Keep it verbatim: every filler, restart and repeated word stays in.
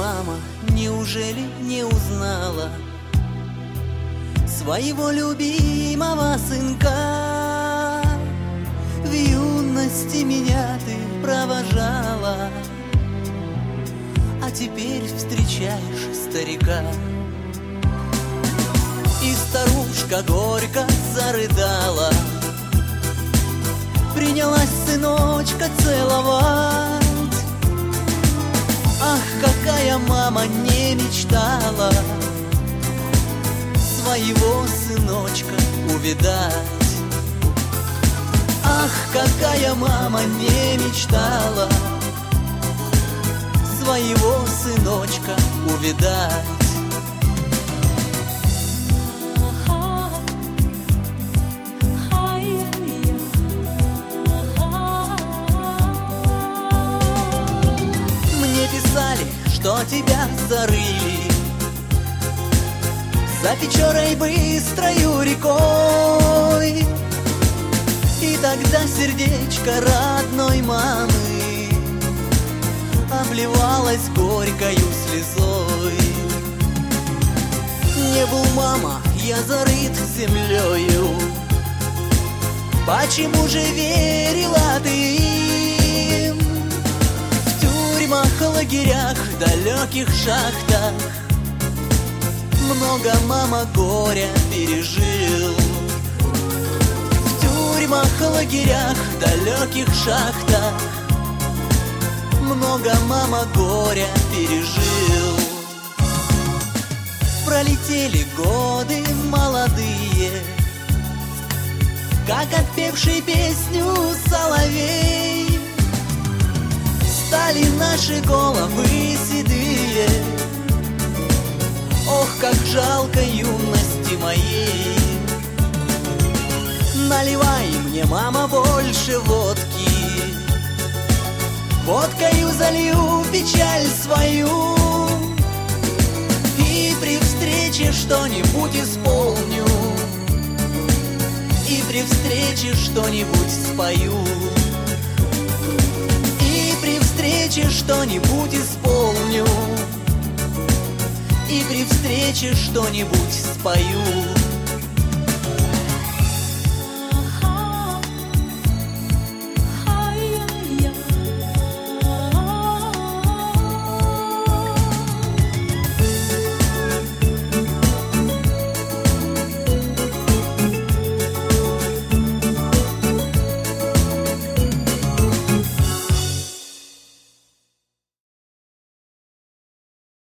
мама, неужели не узнала своего любимого сынка? В юности меня ты провожала, а теперь встречаешь старика. И старушка горько зарыдала, принялась сыночка целовать. Ах, какая мама не мечтала своего сыночка увидать. Ах, какая мама не мечтала своего сыночка увидать. Писали, что тебя зарыли за Печорой быстрою рекой. И тогда сердечко родной мамы обливалось горькою слезой. Не был, мама, я зарыт землею, почему же верила ты им? В тюрьмах, лагерях, далеких шахтах много, мама, горя пережил. В тюрьмах, лагерях, далеких шахтах много, мама, горя пережил. Пролетели годы молодые, как отпевший песню соловей. Стали наши головы седые, ох, как жалко юности моей. Наливай мне, мама, больше водки, водкою залью печаль свою, и при встрече что-нибудь исполню, и при встрече что-нибудь спою. Что-нибудь исполню, и при встрече что-нибудь спою.